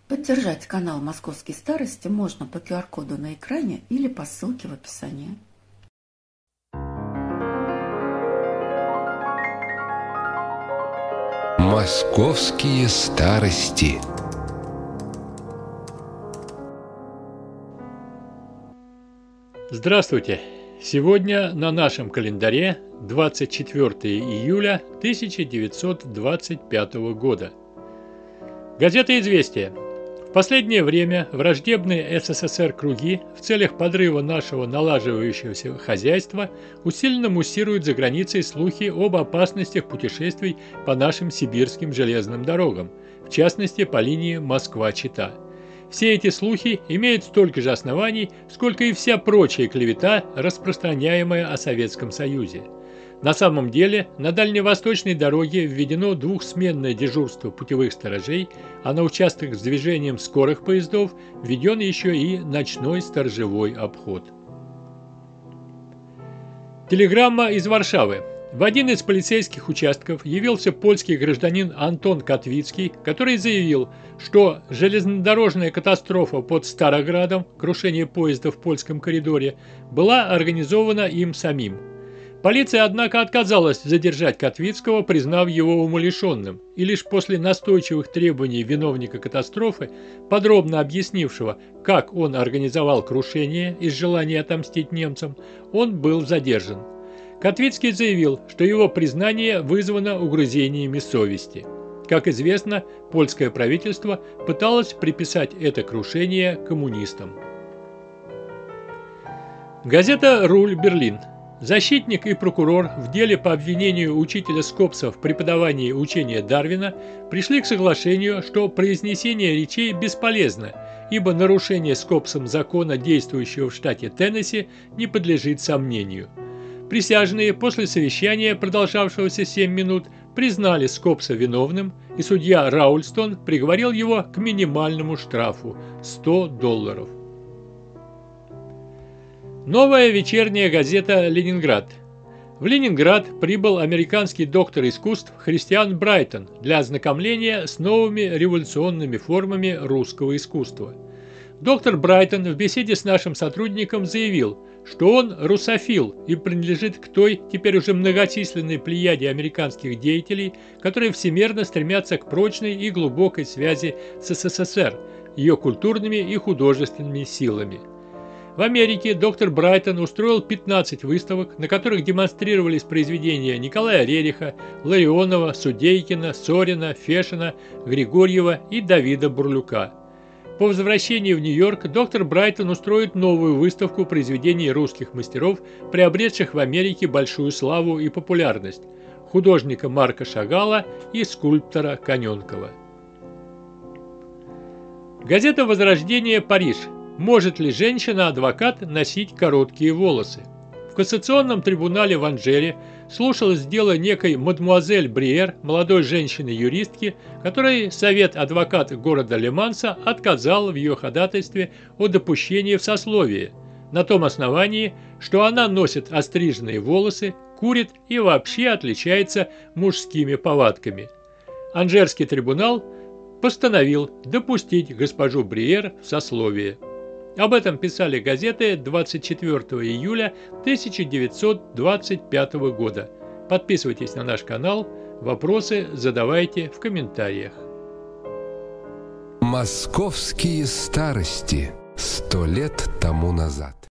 Поддержать канал «Московские старости» можно по QR-коду на экране или по ссылке в описании. Московские старости. Здравствуйте! Сегодня на нашем календаре 24 июля 1925 года. Газета «Известия». В последнее время враждебные СССР круги в целях подрыва нашего налаживающегося хозяйства усиленно муссируют за границей слухи об опасностях путешествий по нашим сибирским железным дорогам, в частности по линии Москва-Чита. Все эти слухи имеют столько же оснований, сколько и вся прочая клевета, распространяемая о Советском Союзе. На самом деле, на дальневосточной дороге введено двухсменное дежурство путевых сторожей, а на участках с движением скорых поездов введен еще и ночной сторожевой обход. Телеграмма из Варшавы. В один из полицейских участков явился польский гражданин Антон Котвицкий, который заявил, что железнодорожная катастрофа под Староградом, крушение поезда в польском коридоре, была организована им самим. Полиция, однако, отказалась задержать Котвицкого, признав его умалишенным, и лишь после настойчивых требований виновника катастрофы, подробно объяснившего, как он организовал крушение из желания отомстить немцам, он был задержан. Котвицкий заявил, что его признание вызвано угрызениями совести. Как известно, польское правительство пыталось приписать это крушение коммунистам. Газета «Руль. Берлин». Защитник и прокурор в деле по обвинению учителя Скопса в преподавании учения Дарвина пришли к соглашению, что произнесение речей бесполезно, ибо нарушение Скопсом закона, действующего в штате Теннесси, не подлежит сомнению. Присяжные после совещания, продолжавшегося 7 минут, признали Скопса виновным, и судья Раульстон приговорил его к минимальному штрафу – $100. Новая вечерняя газета «Ленинград». В Ленинград прибыл американский доктор искусств Христиан Брайтон для ознакомления с новыми революционными формами русского искусства. Доктор Брайтон в беседе с нашим сотрудником заявил, что он русофил и принадлежит к той, теперь уже многочисленной плеяде американских деятелей, которые всемерно стремятся к прочной и глубокой связи с СССР, ее культурными и художественными силами. В Америке доктор Брайтон устроил 15 выставок, на которых демонстрировались произведения Николая Рериха, Ларионова, Судейкина, Сорина, Фешина, Григорьева и Давида Бурлюка. По возвращении в Нью-Йорк доктор Брайтон устроит новую выставку произведений русских мастеров, приобретших в Америке большую славу и популярность – художника Марка Шагала и скульптора Каненкова. Газета «Возрождение. Париж». Может ли женщина-адвокат носить короткие волосы? В кассационном трибунале в Анжере слушалось дело некой мадемуазель Бриер, молодой женщины-юристки, которой совет адвоката города Ле-Манса отказал в ее ходатайстве о допущении в сословие, на том основании, что она носит остриженные волосы, курит и вообще отличается мужскими повадками. Анжерский трибунал постановил допустить госпожу Бриер в сословие. Об этом писали газеты 24 июля 1925 года. Подписывайтесь на наш канал, вопросы задавайте в комментариях. Московские старости. 100 лет тому назад.